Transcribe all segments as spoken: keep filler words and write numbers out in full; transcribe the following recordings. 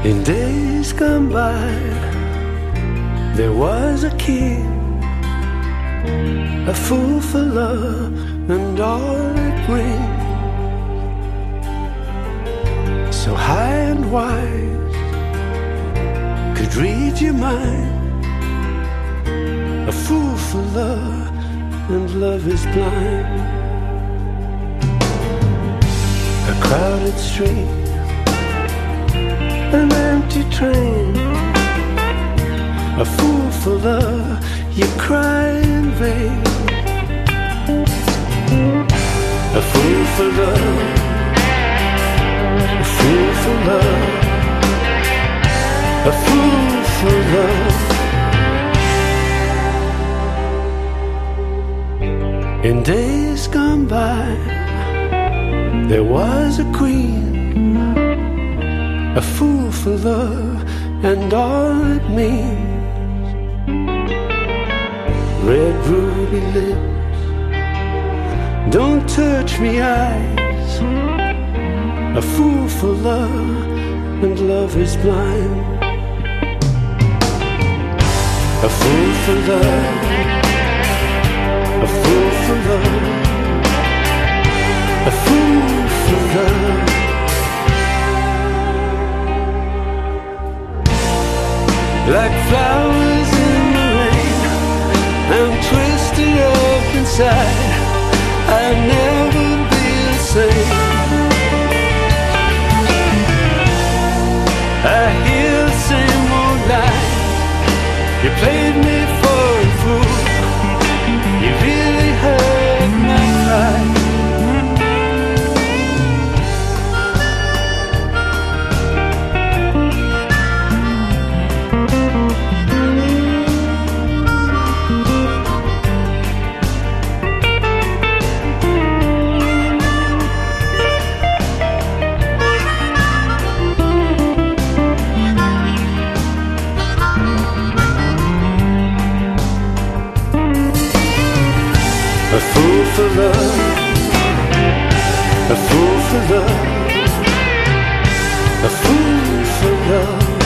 In days gone by, there was a king, a fool for love and all it brings. So high and wise, could read your mind. A fool for love and love is blind. A crowded street, an empty train. A fool for love, you cry in vain. A fool for love, a fool for love, a fool for love. In days gone by, there was a queen, a fool for love and all it means. Red ruby lips, don't touch me eyes. A fool for love and love is blind. A fool for love, a fool for love, a fool for love. Like flowers in the rain, I'm twisted up inside. I'll never be the same. I hear the same old lie. You played me for a fool. You really heard my cry. A fool for love, a fool for love, a fool for love.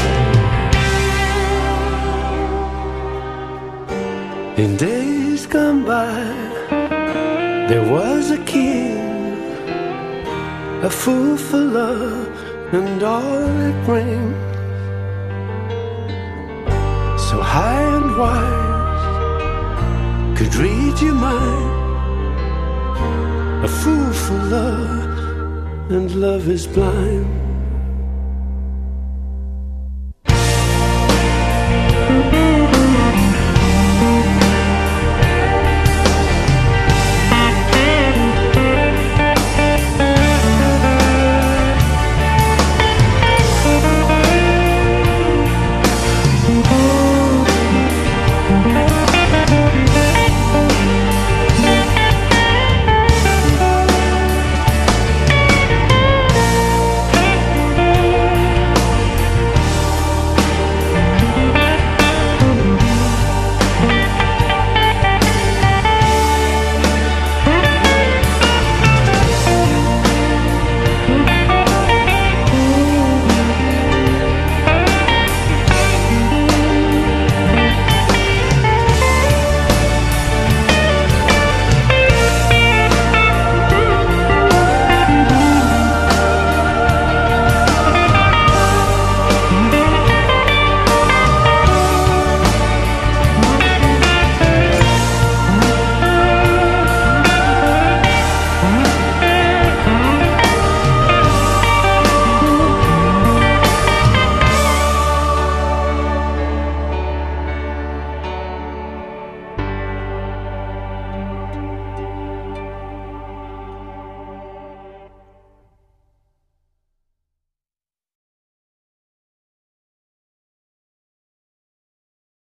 In days gone by, there was a king, a fool for love and all it brings. So high and wise, could read your mind. A fool for love and love is blind.